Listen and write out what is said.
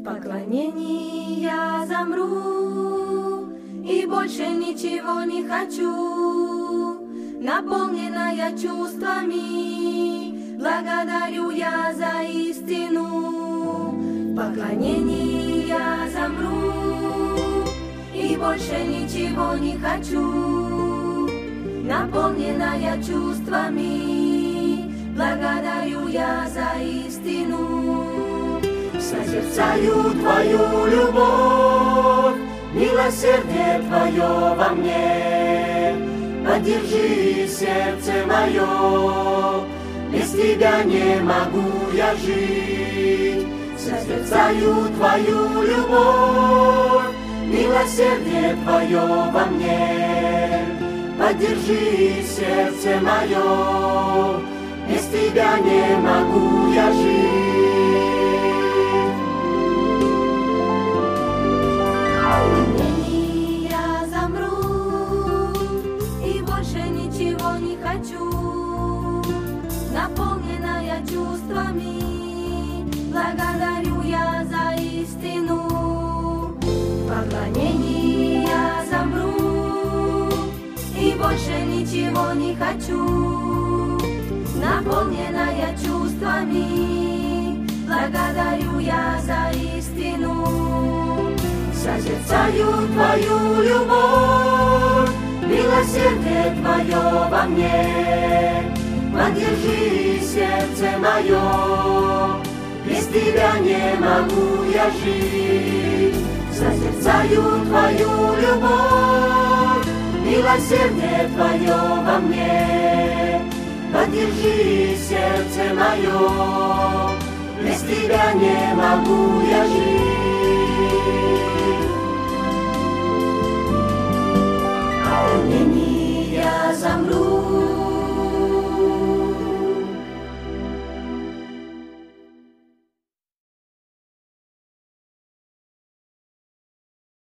поклонении я замру и больше ничего не хочу. Наполненная чувствами, благодарю я за истину. В поклонении я замру и больше ничего не хочу. Наполненная чувствами, благодарю я за истину. Созерцаю Твою любовь, милосердие Твое во мне. Поддержи сердце мое, без Тебя не могу я жить. Созерцаю Твою любовь, милосердие Твое во мне. Поддержи сердце мое, без Тебя не могу я жить. Я замру и больше ничего не хочу. Наполненная чувствами, благодарю я за истину. В поклонении я замру и больше ничего не хочу. Наполненная чувствами, благодарю я за истину. Созерцаю Твою любовь, милосердие Твое во мне. Поддержи сердце мое, без Тебя не могу я жить. Созерцаю Твою любовь, милосердие Твое во мне. Поддержи сердце мое, без Тебя не могу я жить.